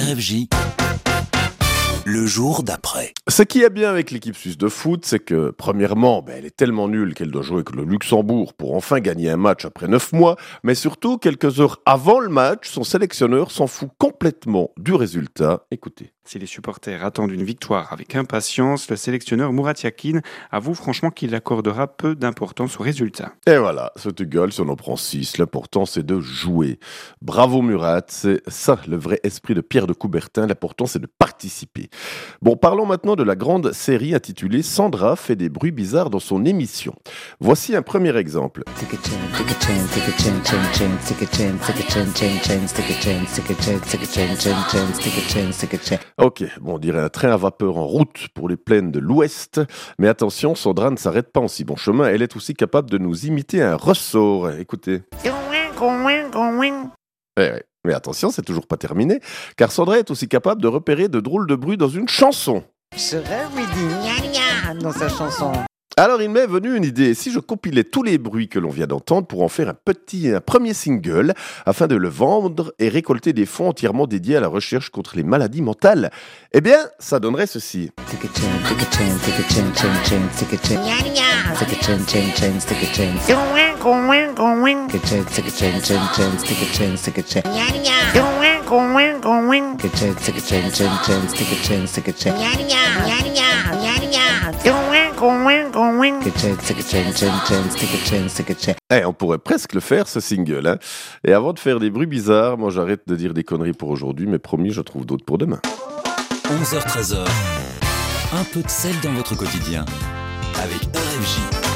RFJ, le jour d'après. Ce qui est bien avec l'équipe suisse de foot, c'est que, premièrement, elle est tellement nulle qu'elle doit jouer avec le Luxembourg pour enfin gagner un match après 9 mois, mais surtout, quelques heures avant le match, son sélectionneur s'en fout complètement du résultat. Écoutez. Si les supporters attendent une victoire avec impatience, le sélectionneur Murat Yakin avoue franchement qu'il accordera peu d'importance au résultat. Et voilà, c'est égal si on en prend 6, l'important c'est de jouer. Bravo Murat, c'est ça le vrai esprit de Pierre de Coubertin, l'important c'est de participer. Bon, parlons maintenant de la grande série intitulée Sandra fait des bruits bizarres dans son émission. Voici un premier exemple. Ok, on dirait un train à vapeur en route pour les plaines de l'Ouest. Mais attention, Sandra ne s'arrête pas en si bon chemin. Elle est aussi capable de nous imiter un ressort. Écoutez. Mais attention, c'est toujours pas terminé. Car Sandra est aussi capable de repérer de drôles de bruits dans une chanson. Serait oui dit gna gna dans sa chanson. Alors il m'est venu une idée, si je compilais tous les bruits que l'on vient d'entendre pour en faire un premier single, afin de le vendre et récolter des fonds entièrement dédiés à la recherche contre les maladies mentales, eh bien, ça donnerait ceci. On pourrait presque le faire, ce single. Hein. Et avant de faire des bruits bizarres, moi j'arrête de dire des conneries pour aujourd'hui, mais promis, je trouve d'autres pour demain. 11h-13h, un peu de sel dans votre quotidien avec RFJ.